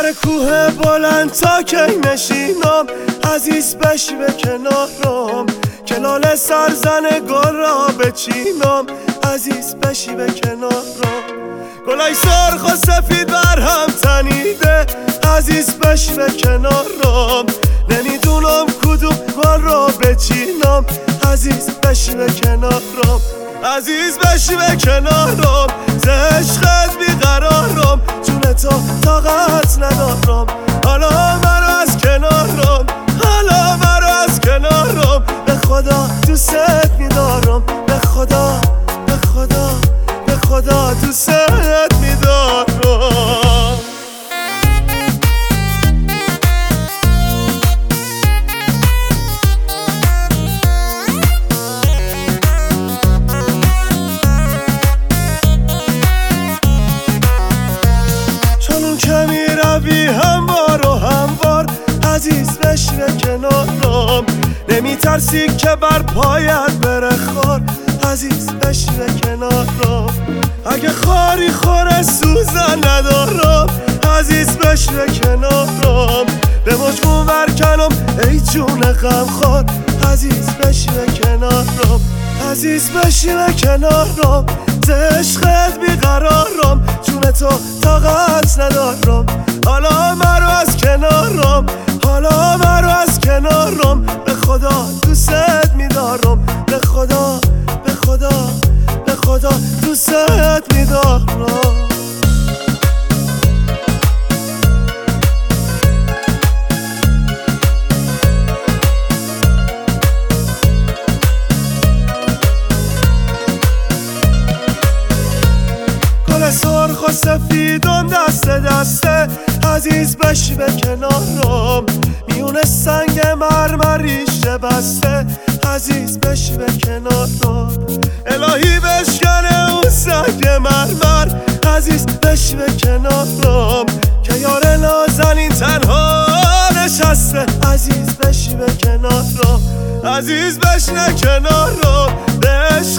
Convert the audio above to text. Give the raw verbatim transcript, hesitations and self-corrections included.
سر کوه بلند تا کی نشینم، عزیز بشی به کنارم، کلال سرزن گل را بچینم، عزیز بشی به کنارم. گلای سرخ و سفید بر هم تنیده، عزیز بشی به کنارم، نمیدونم کدوم گل را بچینم، عزیز بشی به کنارم، عزیز بشی به کنارم. ز عشقت بیقرارم، جون تو طاقت ندارم، حالا مرا از کنارم، حالا مرا از کنارم. به خدا دوست میدارم، به خدا به خدا به خدا دوست میدارم. چون که میروی هموار و هموار، عزیز بشی به کنارم، نمیترسی که بر پایت بره خار، عزیز بشی به کنارم. اگه خاری خوره سوزن ندارم، عزیز بشی به کنارم، به مجموع برکنم ای جون غمخوار، عزیز بشی به کنارم، عزیز بشی به کنارم. ز عشقت بیقرارم، جون تو طاقت ندارم، حالا مرا از کنارم، حالا مرا از کنارم. به خدا دوست میدارم، به خدا به خدا به خدا دوست میدارم. سرخ و سفیدم دست دسته، عزیز بشی به کنارم، میونه سنگ مرمریش بسته، عزیز بشی به کنارم. الهی بشکنه اون سنگ مرمر، عزیز بشی به کنارم، که یار نازنین تنها نشسته، عزیز بشی به کنارم، عزیز بشنه کنارم. به